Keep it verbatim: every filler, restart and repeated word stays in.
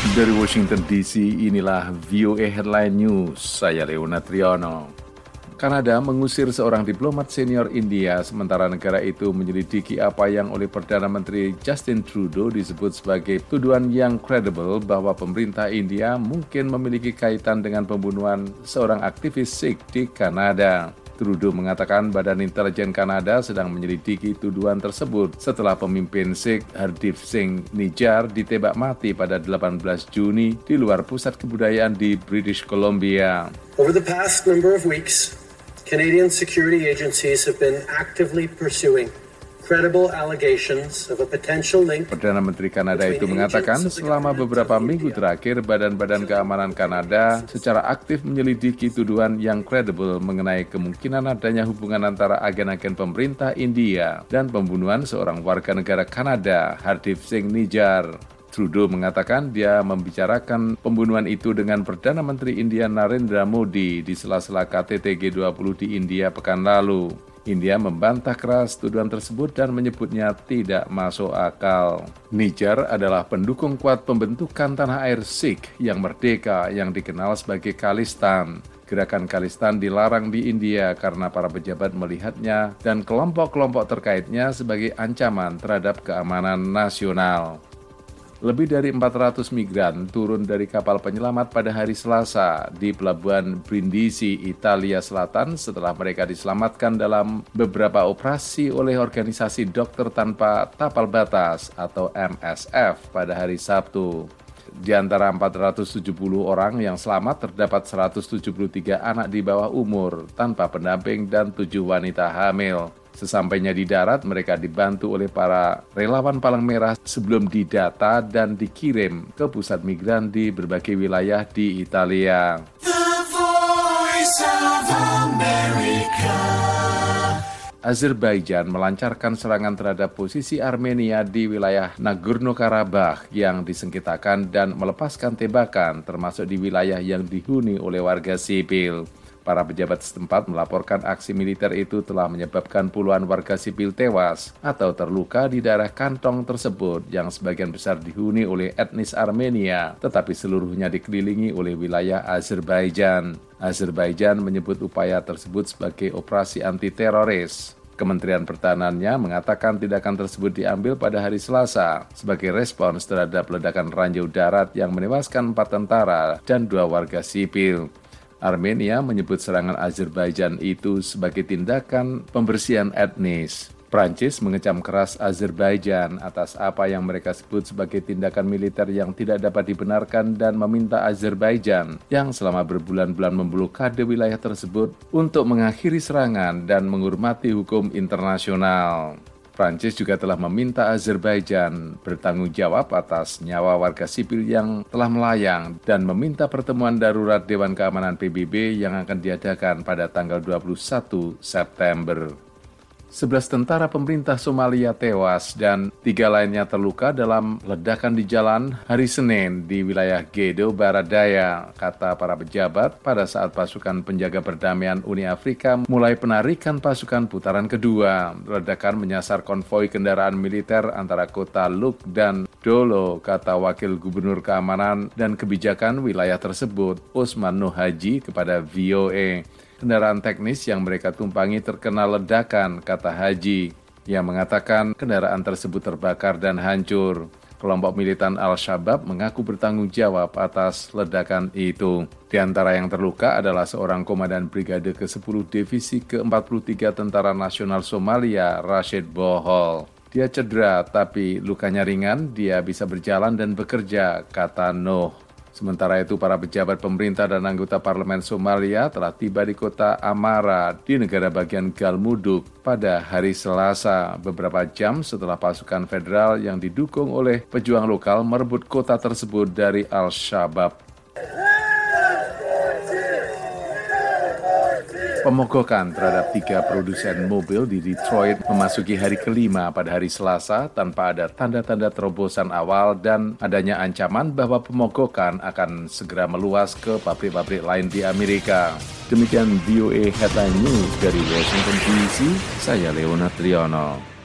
Dari Washington D C, inilah V O A Headline News. Saya Leona Triyono. Kanada mengusir seorang diplomat senior India, sementara negara itu menyelidiki apa yang oleh Perdana Menteri Justin Trudeau disebut sebagai tuduhan yang credible bahwa pemerintah India mungkin memiliki kaitan dengan pembunuhan seorang aktivis Sikh di Kanada. Trudeau mengatakan Badan Intelijen Kanada sedang menyelidiki tuduhan tersebut setelah pemimpin Sikh Hardeep Singh Nijjar ditembak mati pada delapan belas Juni di luar pusat kebudayaan di British Columbia. Over the past number of weeks, Canadian security agencies have been actively pursuing credible allegations of a potential link. Perdana Menteri Kanada itu mengatakan selama beberapa minggu terakhir Badan-Badan Keamanan Kanada secara aktif menyelidiki tuduhan yang kredibel mengenai kemungkinan adanya hubungan antara agen-agen pemerintah India dan pembunuhan seorang warga negara Kanada, Hardeep Singh Nijjar. Trudeau mengatakan dia membicarakan pembunuhan itu dengan Perdana Menteri India Narendra Modi di sela-sela K T T G dua puluh di India pekan lalu. India membantah keras tuduhan tersebut dan menyebutnya tidak masuk akal. Nijjar adalah pendukung kuat pembentukan tanah air Sikh yang merdeka yang dikenal sebagai Khalistan. Gerakan Khalistan dilarang di India karena para pejabat melihatnya dan kelompok-kelompok terkaitnya sebagai ancaman terhadap keamanan nasional. Lebih dari empat ratus migran turun dari kapal penyelamat pada hari Selasa di Pelabuhan Brindisi, Italia Selatan setelah mereka diselamatkan dalam beberapa operasi oleh organisasi Dokter Tanpa Tapal Batas atau M S F pada hari Sabtu. Di antara empat ratus tujuh puluh orang yang selamat terdapat seratus tujuh puluh tiga anak di bawah umur tanpa pendamping dan tujuh wanita hamil. Sesampainya di darat, mereka dibantu oleh para relawan Palang Merah sebelum didata dan dikirim ke pusat migran di berbagai wilayah di Italia. The Voice of America. Azerbaijan melancarkan serangan terhadap posisi Armenia di wilayah Nagorno-Karabakh yang disengketakan dan melepaskan tembakan termasuk di wilayah yang dihuni oleh warga sipil. Para pejabat setempat melaporkan aksi militer itu telah menyebabkan puluhan warga sipil tewas atau terluka di daerah kantong tersebut yang sebagian besar dihuni oleh etnis Armenia, tetapi seluruhnya dikelilingi oleh wilayah Azerbaijan. Azerbaijan menyebut upaya tersebut sebagai operasi anti-teroris. Kementerian Pertahanannya mengatakan tindakan tersebut diambil pada hari Selasa sebagai respons terhadap ledakan ranjau darat yang menewaskan empat tentara dan dua warga sipil. Armenia menyebut serangan Azerbaijan itu sebagai tindakan pembersihan etnis. Prancis mengecam keras Azerbaijan atas apa yang mereka sebut sebagai tindakan militer yang tidak dapat dibenarkan dan meminta Azerbaijan yang selama berbulan-bulan memblokade wilayah tersebut untuk mengakhiri serangan dan menghormati hukum internasional. Prancis juga telah meminta Azerbaijan bertanggung jawab atas nyawa warga sipil yang telah melayang dan meminta pertemuan darurat Dewan Keamanan P B B yang akan diadakan pada tanggal dua puluh satu September. sebelas tentara pemerintah Somalia tewas dan tiga lainnya terluka dalam ledakan di jalan hari Senin di wilayah Gedo, Barat Daya, kata para pejabat pada saat pasukan penjaga perdamaian Uni Afrika mulai penarikan pasukan putaran kedua. Ledakan menyasar konvoi kendaraan militer antara kota Luk dan Dolo, kata Wakil Gubernur Keamanan dan Kebijakan wilayah tersebut, Osman Nuhaji, kepada V O A. Kendaraan teknis yang mereka tumpangi terkena ledakan, kata Haji, yang mengatakan kendaraan tersebut terbakar dan hancur. Kelompok militan Al-Shabaab mengaku bertanggung jawab atas ledakan itu. Di antara yang terluka adalah seorang komandan Brigade ke sepuluh Divisi ke empat puluh tiga Tentara Nasional Somalia, Rashid Bohol. Dia cedera, tapi lukanya ringan, dia bisa berjalan dan bekerja, kata Noh. Sementara itu, para pejabat pemerintah dan anggota parlemen Somalia telah tiba di kota Amara di negara bagian Galmudug pada hari Selasa, beberapa jam setelah pasukan federal yang didukung oleh pejuang lokal merebut kota tersebut dari Al-Shabaab. Pemogokan terhadap tiga produsen mobil di Detroit memasuki hari kelima pada hari Selasa tanpa ada tanda-tanda terobosan awal dan adanya ancaman bahwa pemogokan akan segera meluas ke pabrik-pabrik lain di Amerika. Demikian V O A Headline News dari Washington D C, saya Leona Triyono.